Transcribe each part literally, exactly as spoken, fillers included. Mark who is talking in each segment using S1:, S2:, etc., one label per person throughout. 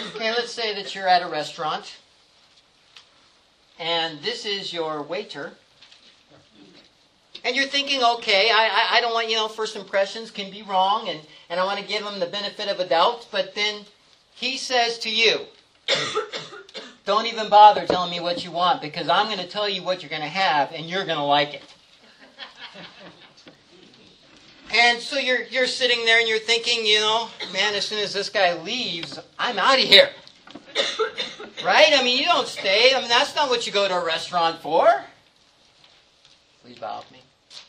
S1: Okay, let's say that you're at a restaurant, and this is your waiter, and you're thinking, okay, I, I, I don't want, you know, first impressions can be wrong, and, and I want to give him the benefit of a doubt, but then he says to you, don't even bother telling me what you want, because I'm going to tell you what you're going to have, and you're going to like it. And so you're you're sitting there and you're thinking, you know, man, as soon as this guy leaves, I'm out of here. Right? I mean, you don't stay. I mean, that's not what you go to a restaurant for. Please bow with me.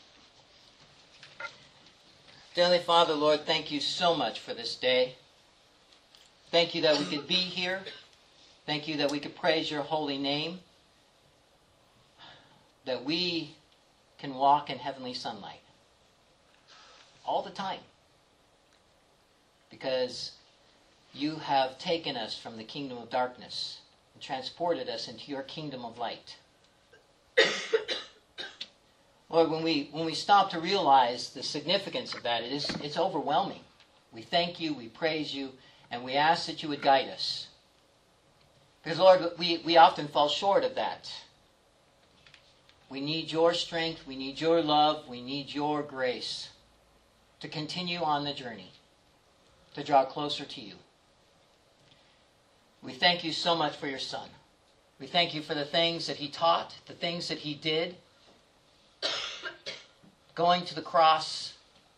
S1: Dear Heavenly Father, Lord, thank you so much for this day. Thank you that we could be here. Thank you that we could praise your holy name. That we can walk in heavenly sunlight. All the time. Because you have taken us from the kingdom of darkness and transported us into your kingdom of light. Lord, when we when we stop to realize the significance of that, it is it's overwhelming. We thank you, we praise you, and we ask that you would guide us. Because, Lord, we, we often fall short of that. We need your strength, we need your love, we need your grace to continue on the journey, to draw closer to you. We thank you so much for your Son. We thank you for the things that he taught, the things that he did, going to the cross,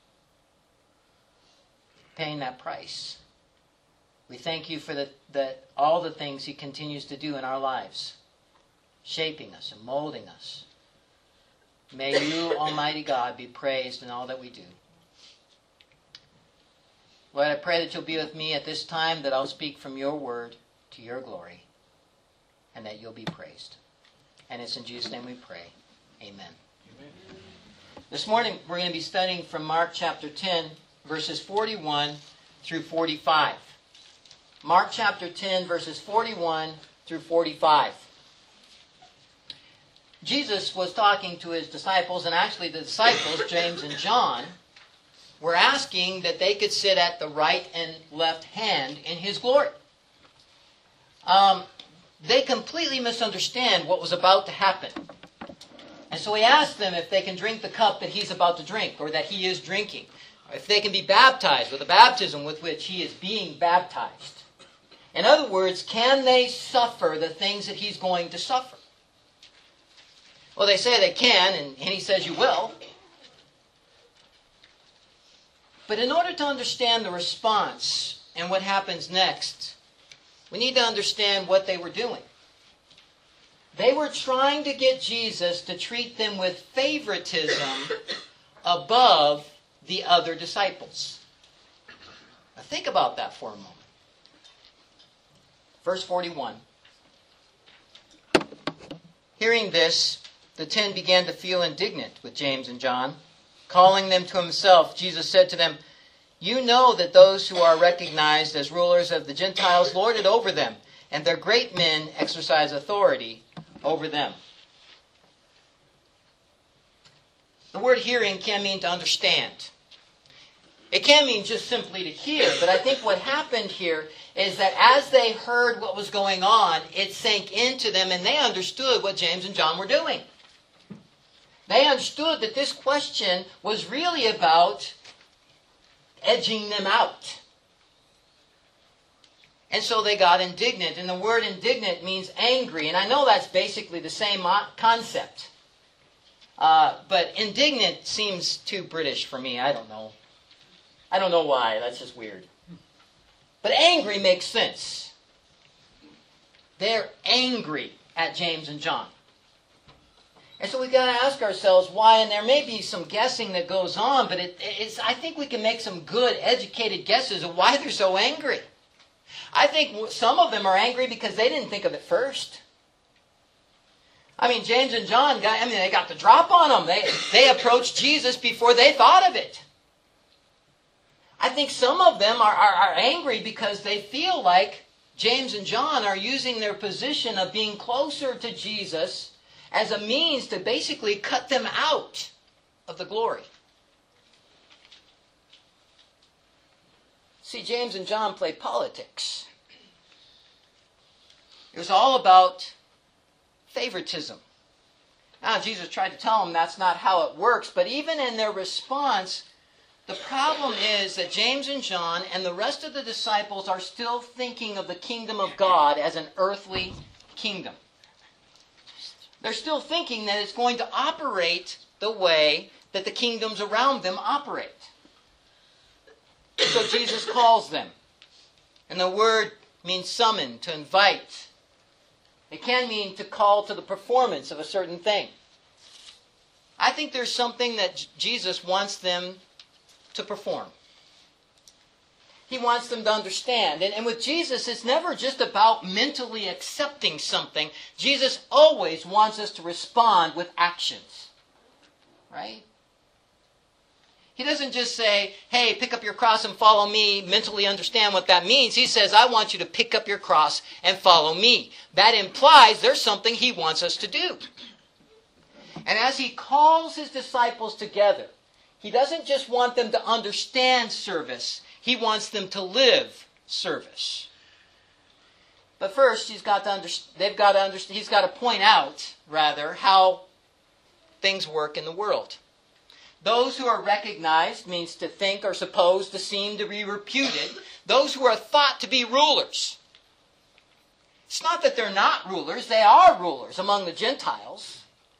S1: paying that price. We thank you for the, the, all the things he continues to do in our lives, shaping us and molding us. May you, Almighty God, be praised in all that we do. Lord, I pray that you'll be with me at this time, that I'll speak from your word to your glory, and that you'll be praised. And it's in Jesus' name we pray. Amen. Amen. This morning we're going to be studying from Mark chapter ten, verses forty-one through forty-five. Mark chapter ten, verses forty-one through forty-five. Jesus was talking to his disciples, and actually the disciples, James and John, were asking that they could sit at the right and left hand in his glory. Um, they completely misunderstand what was about to happen. And so he asked them if they can drink the cup that he's about to drink, or that he is drinking. Or if they can be baptized with the baptism with which he is being baptized. In other words, can they suffer the things that he's going to suffer? Well, they say they can, and, and he says you will. But in order to understand the response and what happens next, we need to understand what they were doing. They were trying to get Jesus to treat them with favoritism above the other disciples. Now think about that for a moment. Verse forty-one. Hearing this, the ten began to feel indignant with James and John. Calling them to himself, Jesus said to them, you know that those who are recognized as rulers of the Gentiles lord it over them, and their great men exercise authority over them. The word hearing can mean to understand. It can mean just simply to hear, but I think what happened here is that as they heard what was going on, it sank into them and they understood what James and John were doing. They understood that this question was really about edging them out. And so they got indignant. And the word indignant means angry. And I know that's basically the same concept. Uh, but indignant seems too British for me. I don't know. I don't know why. That's just weird. But angry makes sense. They're angry at James and John. And so we've got to ask ourselves why, and there may be some guessing that goes on, but it, it's, I think we can make some good, educated guesses of why they're so angry. I think some of them are angry because they didn't think of it first. I mean, James and John, got, I mean, they got the drop on them. They, they approached Jesus before they thought of it. I think some of them are, are, are angry because they feel like James and John are using their position of being closer to Jesus as a means to basically cut them out of the glory. See, James and John play politics. It was all about favoritism. Now, Jesus tried to tell them that's not how it works, but even in their response, the problem is that James and John and the rest of the disciples are still thinking of the kingdom of God as an earthly kingdom. They're still thinking that it's going to operate the way that the kingdoms around them operate. So Jesus calls them. And the word means summon, to invite. It can mean to call to the performance of a certain thing. I think there's something that Jesus wants them to perform. He wants them to understand. And, and with Jesus, it's never just about mentally accepting something. Jesus always wants us to respond with actions. Right? He doesn't just say, hey, pick up your cross and follow me, mentally understand what that means. He says, I want you to pick up your cross and follow me. That implies there's something he wants us to do. And as he calls his disciples together, he doesn't just want them to understand service. He wants them to live service. But first, he's got to under, they've got to understand, he's got to point out, rather, how things work in the world. Those who are recognized means to think or supposed to seem to be reputed. Those who are thought to be rulers. It's not that they're not rulers. They are rulers among the Gentiles.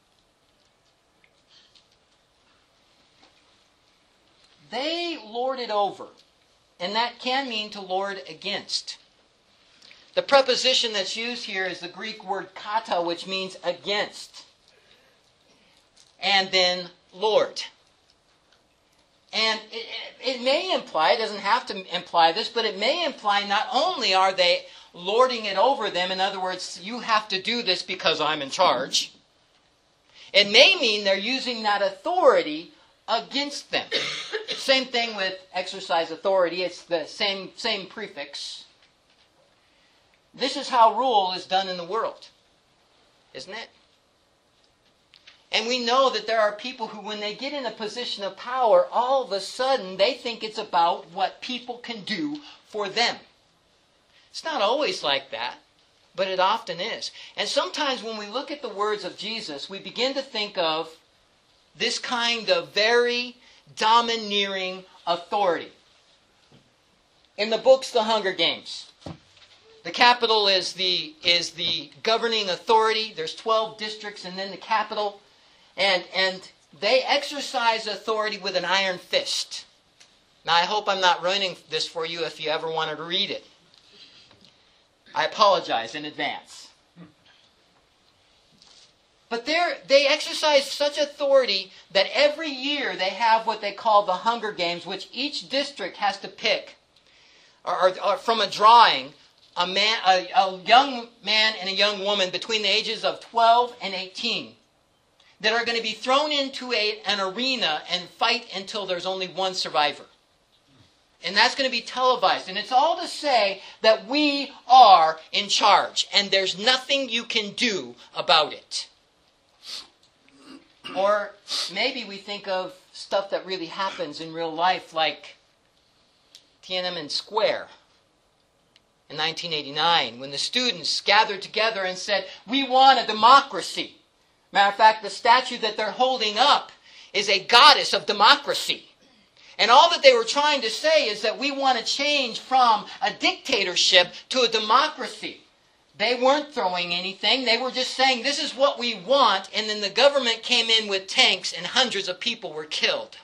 S1: They lord it over. And that can mean to lord against. The preposition that's used here is the Greek word kata, which means against. And then lord. And it, it may imply, it doesn't have to imply this, but it may imply not only are they lording it over them, in other words, you have to do this because I'm in charge. It may mean they're using that authority against them. Same thing with exercise authority. It's the same, same prefix. This is how rule is done in the world, isn't it? And we know that there are people who, when they get in a position of power, all of a sudden they think it's about what people can do for them. It's not always like that, but it often is. And sometimes when we look at the words of Jesus, we begin to think of this kind of very domineering authority. In the books, The Hunger Games, the capital is the, is the governing authority. There's twelve districts and then the capital. And, and they exercise authority with an iron fist. Now, I hope I'm not ruining this for you if you ever wanted to read it. I apologize in advance. But they exercise such authority that every year they have what they call the Hunger Games, which each district has to pick, or, or, or from a drawing, a, man, a, a young man and a young woman between the ages of twelve and eighteen. That are going to be thrown into a, an arena and fight until there's only one survivor. And that's going to be televised. And it's all to say that we are in charge. And there's nothing you can do about it. Or maybe we think of stuff that really happens in real life, like Tiananmen Square in nineteen eighty-nine, when the students gathered together and said, we want a democracy. Matter of fact, the statue that they're holding up is a goddess of democracy. And all that they were trying to say is that we want to change from a dictatorship to a democracy. They weren't throwing anything. They were just saying, this is what we want. And then the government came in with tanks and hundreds of people were killed.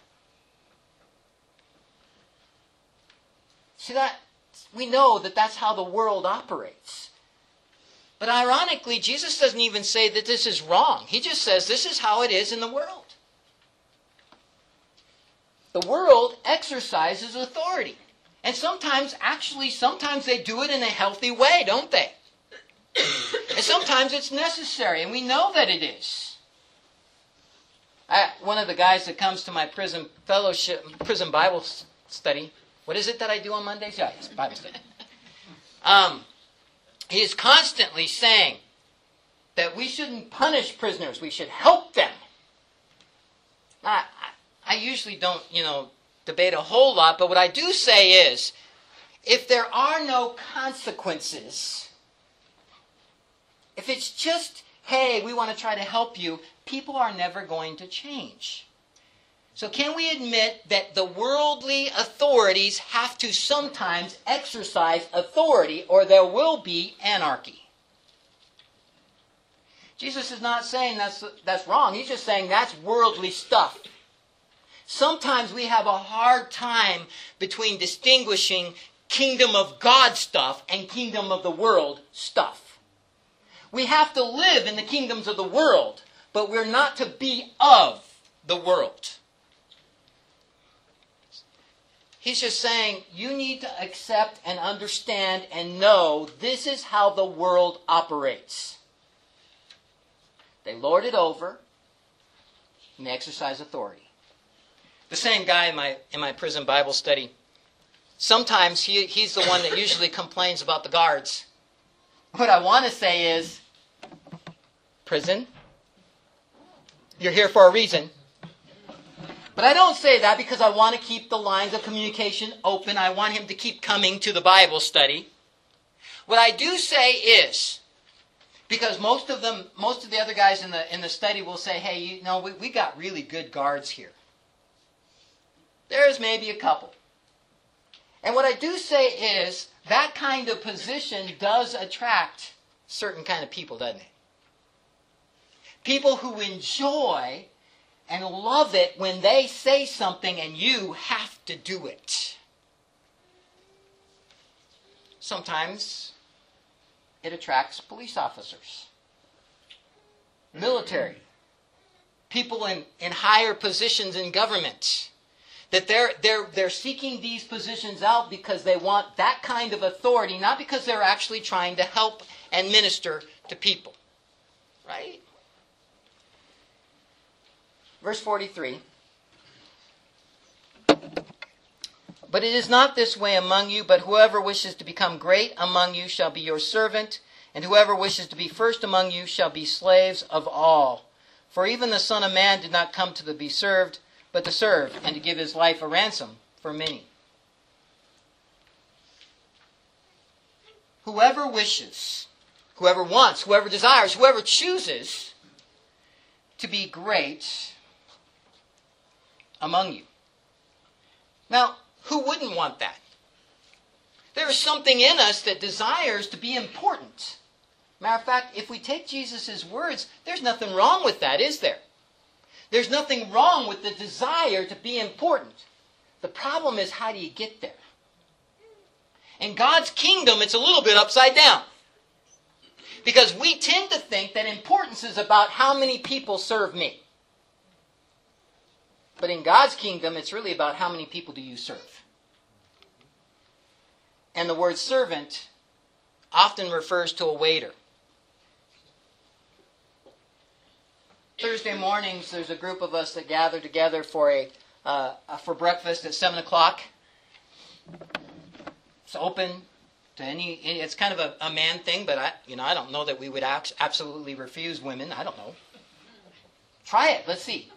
S1: See, that, we know that that's how the world operates. But ironically, Jesus doesn't even say that this is wrong. He just says this is how it is in the world. The world exercises authority. And sometimes, actually, sometimes they do it in a healthy way, don't they? And sometimes it's necessary, and we know that it is. I, one of the guys that comes to my prison fellowship, prison Bible study, what is it that I do on Mondays? Yeah, it's Bible study. Um... He is constantly saying that we shouldn't punish prisoners. We should help them. I, I usually don't, you know, debate a whole lot, but what I do say is, if there are no consequences, if it's just, hey, we want to try to help you, people are never going to change. So can we admit that the worldly authorities have to sometimes exercise authority, or there will be anarchy? Jesus is not saying that's, that's wrong. He's just saying that's worldly stuff. Sometimes we have a hard time between distinguishing kingdom of God stuff and kingdom of the world stuff. We have to live in the kingdoms of the world, but we're not to be of the world. He's just saying you need to accept and understand and know this is how the world operates. They lord it over, and they exercise authority. The same guy in my in my prison Bible study, sometimes he, he's the one that usually complains about the guards. What I want to say is, prison, you're here for a reason. But I don't say that because I want to keep the lines of communication open. I want him to keep coming to the Bible study. What I do say is, because most of them, most of the other guys in the in the study will say, hey, you know, we, we got really good guards here. There's maybe a couple. And what I do say is, that kind of position does attract certain kind of people, doesn't it? People who enjoy and love it when they say something and you have to do it. Sometimes it attracts police officers, military, people in, in higher positions in government. That they're, they're, they're seeking these positions out because they want that kind of authority, not because they're actually trying to help and minister to people. Right? Verse forty-three. But it is not this way among you, but whoever wishes to become great among you shall be your servant, and whoever wishes to be first among you shall be slaves of all. For even the Son of Man did not come to be served, but to serve, and to give his life a ransom for many. Whoever wishes, whoever wants, whoever desires, whoever chooses to be great among you. Now, who wouldn't want that? There is something in us that desires to be important. Matter of fact, if we take Jesus' words, there's nothing wrong with that, is there? There's nothing wrong with the desire to be important. The problem is, how do you get there? In God's kingdom, it's a little bit upside down. Because we tend to think that importance is about how many people serve me. But in God's kingdom, it's really about how many people do you serve. And the word servant often refers to a waiter. Thursday mornings, there's a group of us that gather together for a uh, for breakfast at seven o'clock. It's open to any. It's kind of a, a man thing, but I, you know, I don't know that we would abs- absolutely refuse women. I don't know. Try it. Let's see.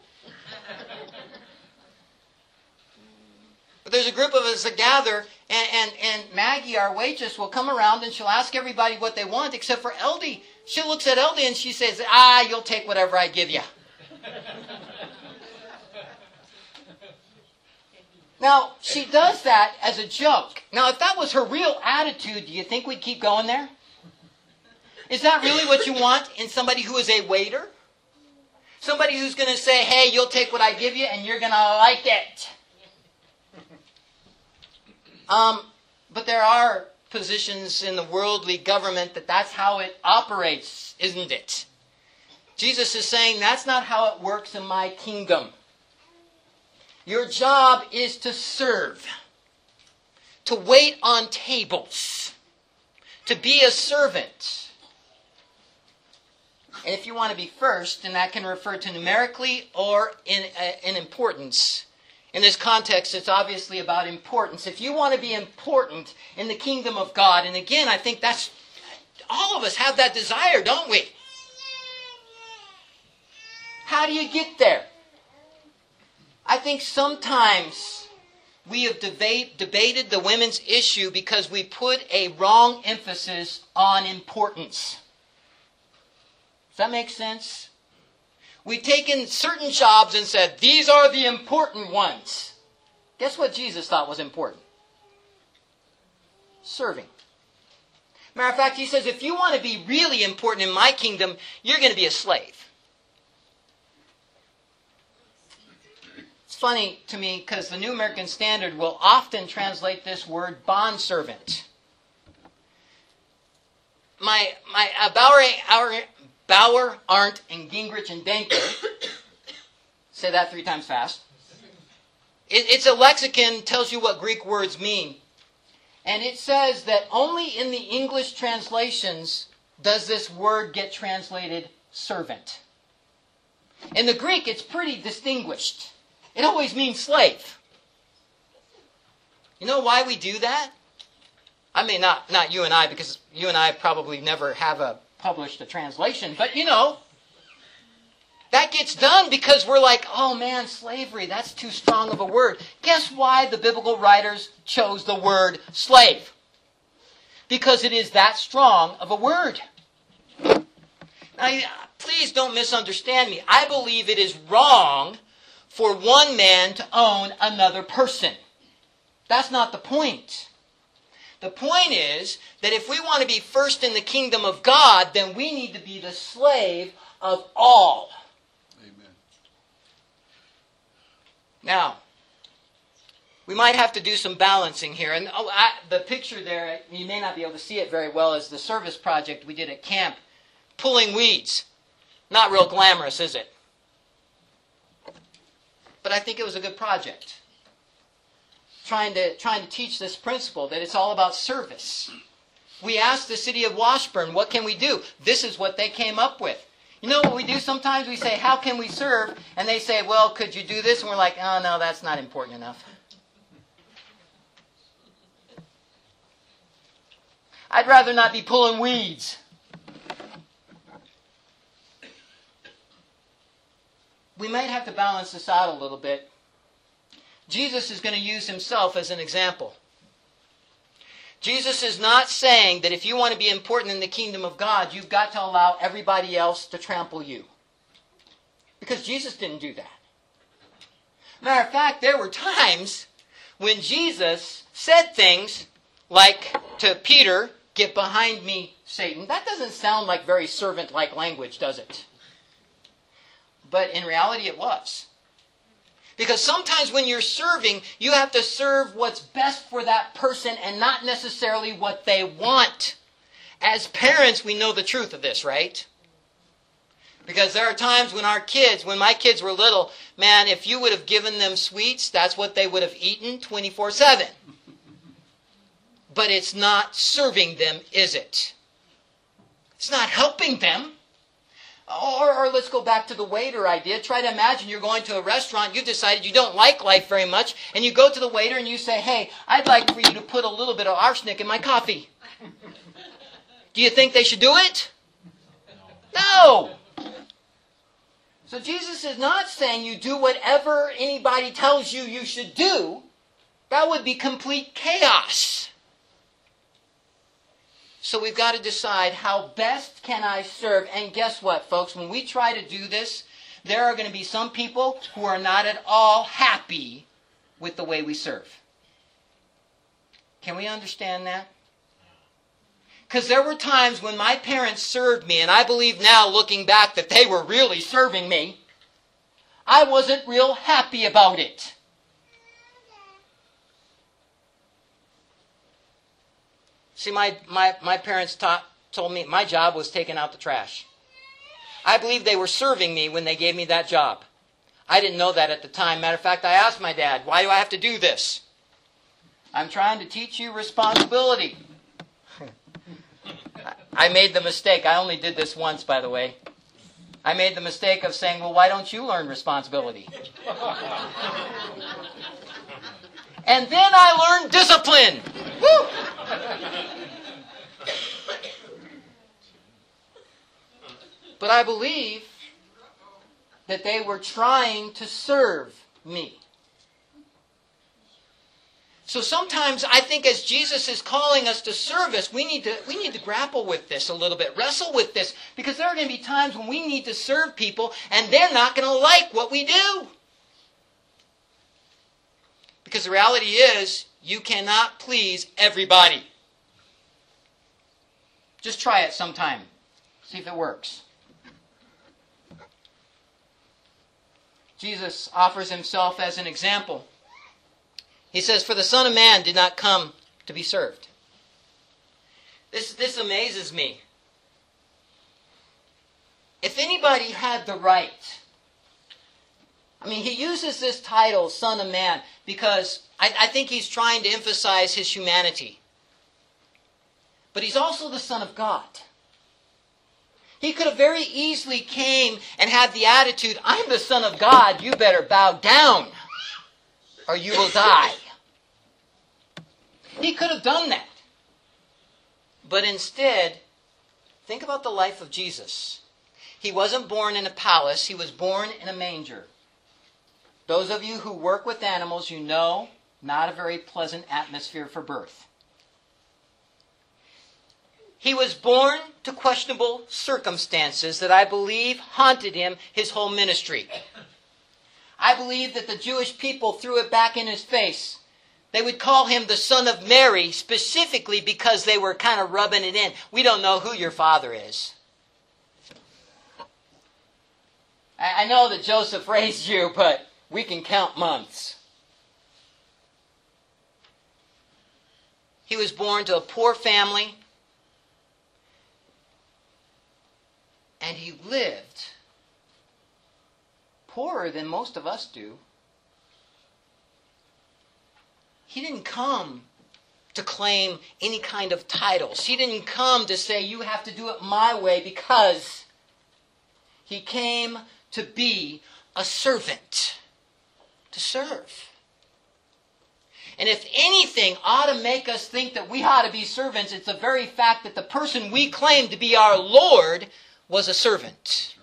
S1: But there's a group of us that gather, and, and, and Maggie, our waitress, will come around and she'll ask everybody what they want, except for Eldie. She looks at Eldie and she says, ah, you'll take whatever I give you. Now, she does that as a joke. Now, if that was her real attitude, do you think we'd keep going there? Is that really what you want in somebody who is a waiter? Somebody who's going to say, hey, you'll take what I give you and you're going to like it. Um, but there are positions in the worldly government that that's how it operates, isn't it? Jesus is saying that's not how it works in my kingdom. Your job is to serve, to wait on tables, to be a servant. And if you want to be first, then that can refer to numerically or in, uh, in importance. In this context, it's obviously about importance. If you want to be important in the kingdom of God, and again, I think that's, all of us have that desire, don't we? How do you get there? I think sometimes we have debate, debated the women's issue because we put a wrong emphasis on importance. Does that make sense? We've taken certain jobs and said, these are the important ones. Guess what Jesus thought was important? Serving. Matter of fact, he says, if you want to be really important in my kingdom, you're going to be a slave. It's funny to me because the New American Standard will often translate this word bondservant. My, my uh, Bauer, our, Bauer, Arndt, and Gingrich and Denker, say that three times fast. It, it's a lexicon, tells you what Greek words mean. And it says that only in the English translations does this word get translated servant. In the Greek, it's pretty distinguished. It always means slave. You know why we do that? I mean, not, not you and I, because you and I probably never have a published a translation. But, you know, that gets done because we're like, oh man, slavery, that's too strong of a word. Guess why the biblical writers chose the word slave? Because it is that strong of a word. Now, please don't misunderstand me. I believe it is wrong for one man to own another person. That's not the point. The point is that if we want to be first in the kingdom of God, then we need to be the slave of all. Now, we might have to do some balancing here. And oh, I, the picture there, you may not be able to see it very well, is the service project we did at camp, pulling weeds. Not real glamorous, is it? But I think it was a good project. Trying to, trying to teach this principle that it's all about service. We asked the city of Washburn, what can we do? This is what they came up with. You know what we do sometimes? We say, how can we serve? And they say, well, could you do this? And we're like, oh, no, that's not important enough. I'd rather not be pulling weeds. We might have to balance this out a little bit. Jesus is going to use himself as an example. Jesus is not saying that if you want to be important in the kingdom of God, you've got to allow everybody else to trample you. Because Jesus didn't do that. Matter of fact, there were times when Jesus said things like to Peter, get behind me, Satan. That doesn't sound like very servant-like language, does it? But in reality, it was. Because sometimes when you're serving, you have to serve what's best for that person and not necessarily what they want. As parents, we know the truth of this, right? Because there are times when our kids, when my kids were little, man, if you would have given them sweets, that's what they would have eaten twenty-four seven. But it's not serving them, is it? It's not helping them. Or, or let's go back to the waiter idea. Try to imagine you're going to a restaurant, you've decided you don't like life very much, and you go to the waiter and you say, hey, I'd like for you to put a little bit of arsenic in my coffee. Do you think they should do it? No. So Jesus is not saying you do whatever anybody tells you you should do. That would be complete chaos. So we've got to decide how best can I serve. And guess what, folks? When we try to do this, there are going to be some people who are not at all happy with the way we serve. Can we understand that? Because there were times when my parents served me, and I believe now, looking back, that they were really serving me. I wasn't real happy about it. See, my, my, my parents taught, told me my job was taking out the trash. I believe they were serving me when they gave me that job. I didn't know that at the time. Matter of fact, I asked my dad, why do I have to do this? I'm trying to teach you responsibility. I made the mistake. I only did this once, by the way. I made the mistake of saying, well, why don't you learn responsibility? And then I learned discipline. Woo! But I believe that they were trying to serve me. So sometimes I think as Jesus is calling us to service, we need to we need to grapple with this a little bit, wrestle with this, because there are going to be times when we need to serve people and they're not going to like what we do. Because the reality is, you cannot please everybody. Just try it sometime. See if it works. Jesus offers himself as an example. He says, "For the Son of Man did not come to be served." This, this amazes me. If anybody had the right, I mean, he uses this title, Son of Man, because I, I think he's trying to emphasize his humanity. But he's also the Son of God. He could have very easily came and had the attitude, "I'm the Son of God, you better bow down, or you will die." He could have done that. But instead, think about the life of Jesus. He wasn't born in a palace. He was born in a manger. Those of you who work with animals, you know, not a very pleasant atmosphere for birth. He was born to questionable circumstances that I believe haunted him his whole ministry. I believe that the Jewish people threw it back in his face. They would call him the Son of Mary specifically because they were kind of rubbing it in. "We don't know who your father is." I know that Joseph raised you, but we can count months. He was born to a poor family, and he lived poorer than most of us do. He didn't come to claim any kind of titles. He didn't come to say, "You have to do it my way," because he came to be a servant, to serve. And if anything ought to make us think that we ought to be servants, it's the very fact that the person we claim to be our Lord was a servant.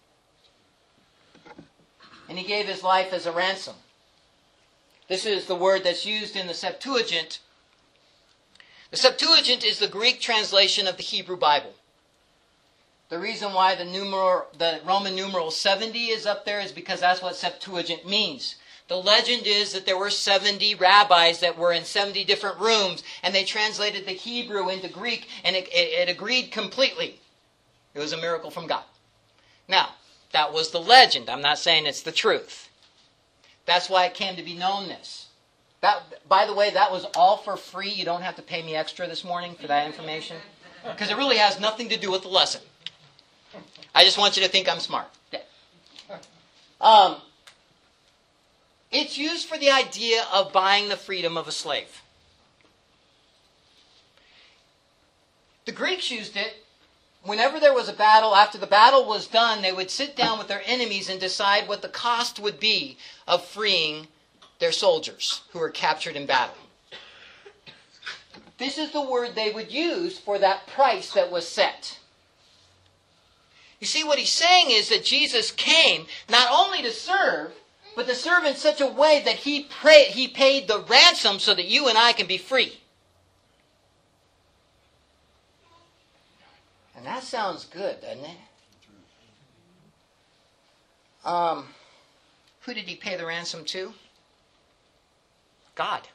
S1: And he gave his life as a ransom. This is the word that's used in the Septuagint. The Septuagint is the Greek translation of the Hebrew Bible. The reason why the numeral, the Roman numeral seventy is up there is because that's what Septuagint means. The legend is that there were seventy rabbis that were in seventy different rooms, and they translated the Hebrew into Greek, and it, it, it agreed completely. It was a miracle from God. Now, that was the legend. I'm not saying it's the truth. That's why it came to be known this. That, by the way, that was all for free. You don't have to pay me extra this morning for that information, because it really has nothing to do with the lesson. I just want you to think I'm smart. Um, it's used for the idea of buying the freedom of a slave. The Greeks used it whenever there was a battle. After the battle was done, they would sit down with their enemies and decide what the cost would be of freeing their soldiers who were captured in battle. This is the word they would use for that price that was set. You see, what he's saying is that Jesus came not only to serve, but to serve in such a way that he, pray, he paid the ransom so that you and I can be free. And that sounds good, doesn't it? Um, who did he pay the ransom to? God.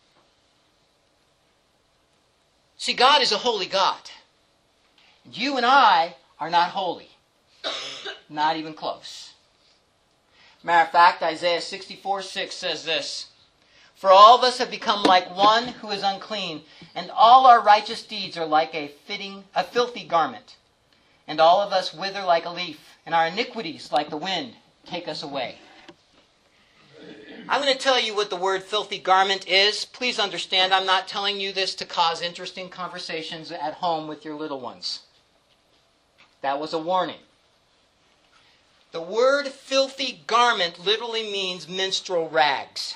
S1: See, God is a holy God. You and I are not holy. Not even close. Matter of fact, Isaiah sixty-four six says this: "For all of us have become like one who is unclean, and all our righteous deeds are like a fitting, a filthy garment. And all of us wither like a leaf, and our iniquities, like the wind, take us away." I'm going to tell you what the word filthy garment is. Please understand, I'm not telling you this to cause interesting conversations at home with your little ones. That was a warning. The word filthy garment literally means menstrual rags.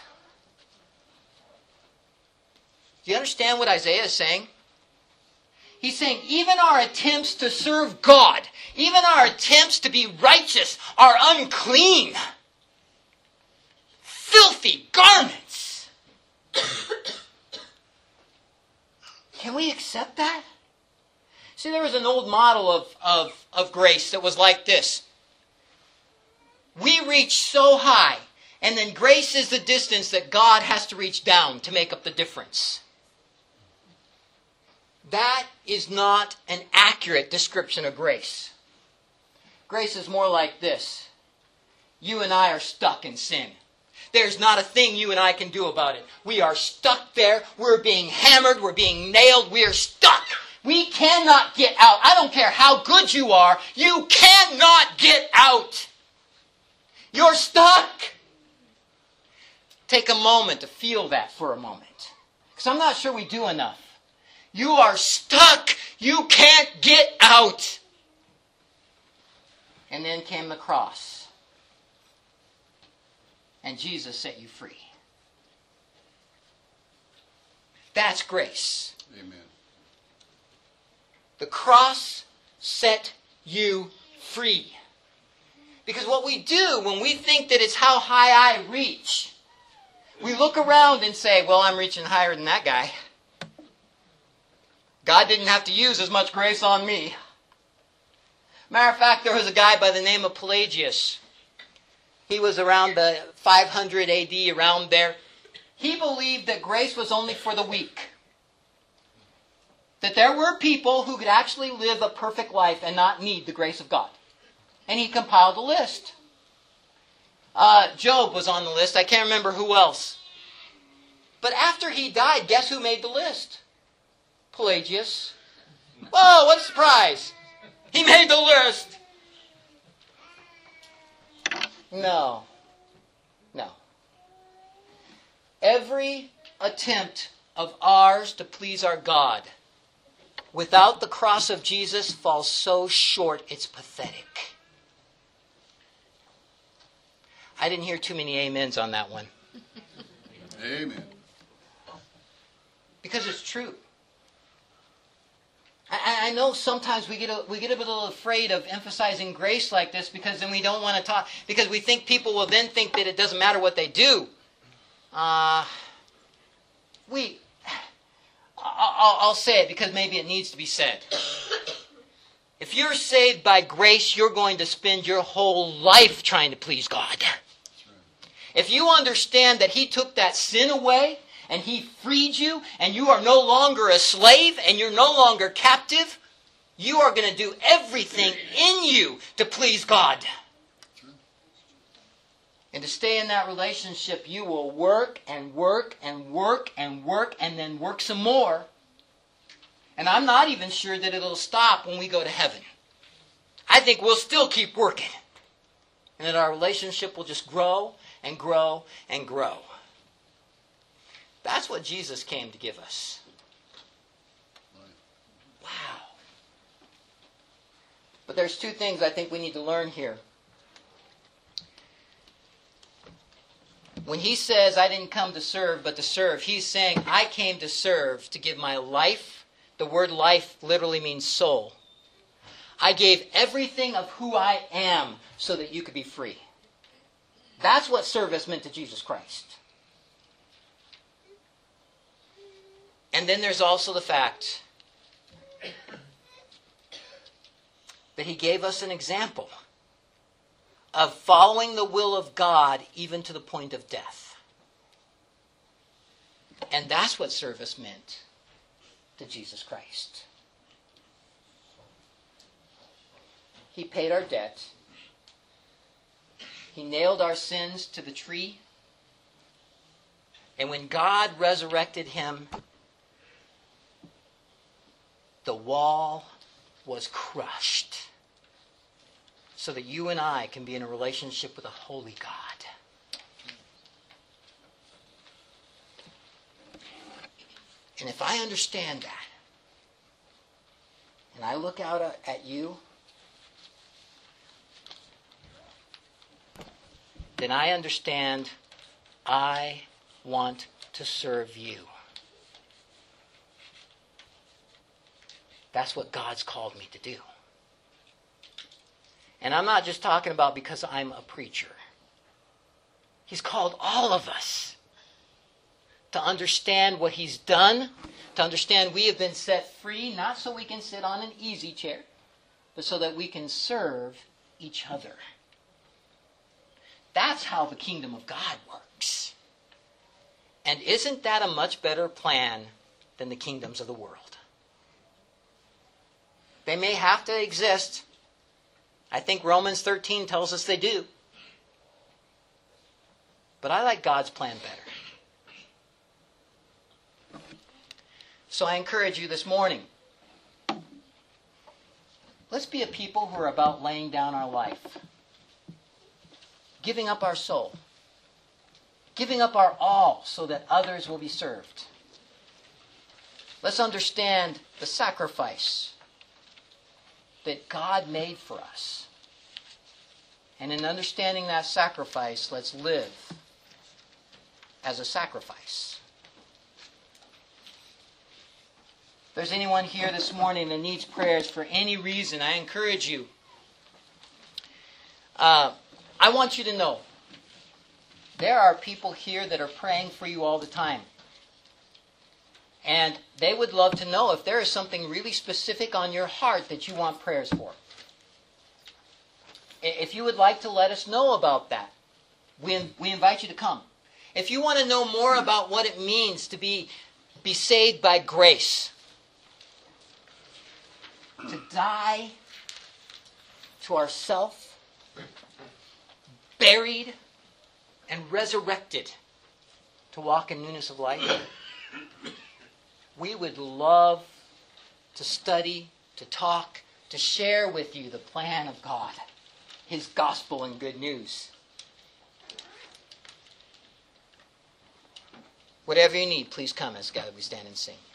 S1: Do you understand what Isaiah is saying? He's saying even our attempts to serve God, even our attempts to be righteous are unclean. Filthy garments. Can we accept that? See, there was an old model of, of, of grace that was like this. We reach so high, and then grace is the distance that God has to reach down to make up the difference. That is not an accurate description of grace. Grace is more like this. You and I are stuck in sin. There's not a thing you and I can do about it. We are stuck there. We're being hammered. We're being nailed. We are stuck. We cannot get out. I don't care how good you are. You cannot get out. You're stuck. Take a moment to feel that for a moment. Because I'm not sure we do enough. You are stuck. You can't get out. And then came the cross. And Jesus set you free. That's grace.
S2: Amen.
S1: The cross set you free. Because what we do when we think that it's how high I reach, we look around and say, well, I'm reaching higher than that guy. God didn't have to use as much grace on me. Matter of fact, there was a guy by the name of Pelagius. He was around the five hundred A D, around there. He believed that grace was only for the weak. That there were people who could actually live a perfect life and not need the grace of God. And he compiled a list. Uh, Job was on the list. I can't remember who else. But after he died, guess who made the list? Pelagius. Whoa, what a surprise. He made the list. No. No. Every attempt of ours to please our God without the cross of Jesus falls so short, it's pathetic. I didn't hear too many amens on that one.
S2: Amen.
S1: Because it's true. I, I know sometimes we get a, we get a little afraid of emphasizing grace like this because then we don't want to talk, because we think people will then think that it doesn't matter what they do. Uh, we, I'll, I'll say it because maybe it needs to be said. If you're saved by grace, you're going to spend your whole life trying to please God. If you understand that He took that sin away and He freed you and you are no longer a slave and you're no longer captive, you are going to do everything in you to please God. And to stay in that relationship, you will work and work and work and work and then work some more. And I'm not even sure that it'll stop when we go to heaven. I think we'll still keep working. And that our relationship will just grow and grow and grow. That's what Jesus came to give us. Wow. But there's two things I think we need to learn here. When He says, I didn't come to serve, but to serve, He's saying, I came to serve, to give my life. The word life literally means soul. I gave everything of who I am so that you could be free. That's what service meant to Jesus Christ. And then there's also the fact that He gave us an example of following the will of God even to the point of death. And that's what service meant to Jesus Christ. He paid our debt. He nailed our sins to the tree. And when God resurrected Him, the wall was crushed so that you and I can be in a relationship with a holy God. And if I understand that, and I look out at you, then I understand I want to serve you. That's what God's called me to do. And I'm not just talking about because I'm a preacher. He's called all of us to understand what He's done, To understand we have been set free, not so we can sit on an easy chair, but so that we can serve each other. That's how the kingdom of God works. And isn't that a much better plan than the kingdoms of the world? They may have to exist. I think Romans thirteen tells us they do. But I like God's plan better. So I encourage you this morning, let's be a people who are about laying down our life, giving up our soul, giving up our all so that others will be served. Let's understand the sacrifice that God made for us. And in understanding that sacrifice, let's live as a sacrifice. If there's anyone here this morning that needs prayers for any reason, I encourage you. Uh, I want you to know there are people here that are praying for you all the time. And they would love to know if there is something really specific on your heart that you want prayers for. If you would like to let us know about that, we, we invite you to come. If you want to know more about what it means to be, be saved by grace, to die to ourself, buried and resurrected to walk in newness of life, we would love to study, to talk, to share with you the plan of God, His gospel and good news. Whatever you need, please come as God we stand and sing.